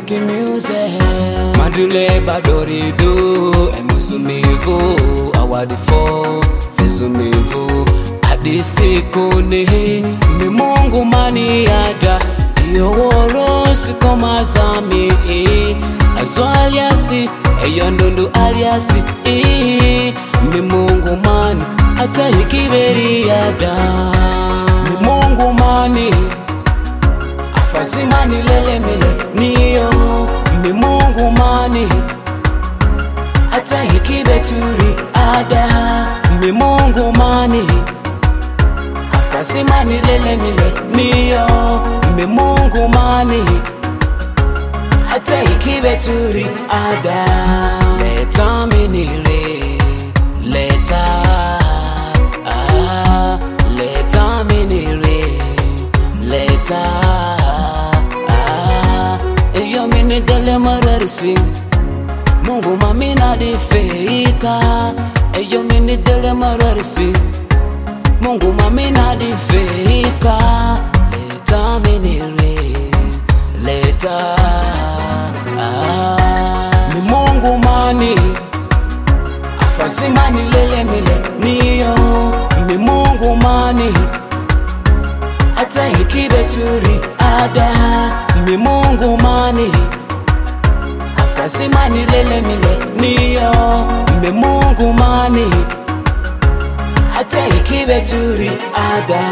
making music. Madule badorido, emusumivu, awadifo, fesumivu. Adisikuni, mi Mungu mani ada, iyo woro sikoma zami. Azo aliasi, eyo ndundu aliasi. Mi Mungu mani, ata hikiberi ada. Mi Mungu mani, afazimani lele mile niyo. Mi Mungu mani, ata hikibeturi ada. Mi Mungu mani, afazimani lele mile niyo. Mi Mungu mani, ata hikibeturi ada. Leta minire, leta, leta minire, leta, eyo mini dele mararisi. Mungu mami nadifeika, eyo mini dele mararisi. Mungu mami nadifeika, leta minire, leta, mi Mungu mani, afazimani lele mile niyo. Mi Mungu mani, ata hikibeturi ada. Mi Mungu mani, afazimani lele mile niyo. Mi Mungu mani, ata hikibeturi ada.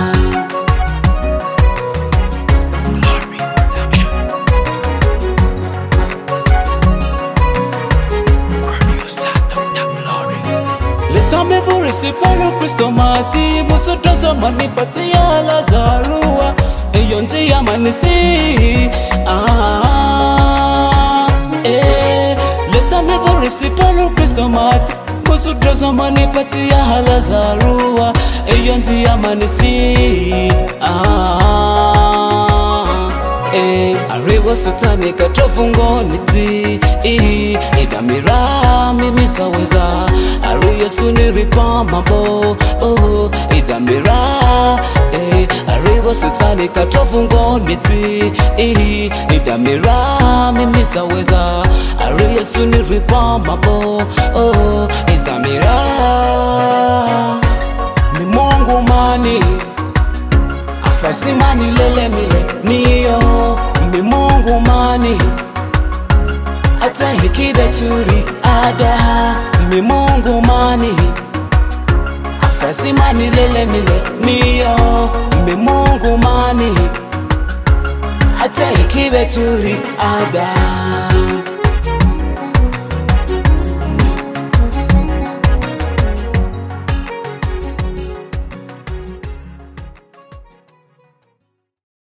Samevurisi pano Kristo mati. Musudozo manipatia Lazarua, eyo nzia manisi. Leta mevurisi pano Kristo mati. Musudozo manipatia Lazarua, eyo nzia manisi. Ariwa satani katofungoni ti. Idamira mimi saweza. Ari Yesu niripa mabo. Idamira. Ariwa satani katofungoni ti. Idamira mimi saweza. Ari Yesu niripa mabo. Idamira. Mi Mungu mani, afazimani lele mile niyo. Mi Mungu mani, ata hikibeturi ada. Mi Mungu mani, afazimani lele mile niyo. Mi Mungu mani, ata hikibeturi ada.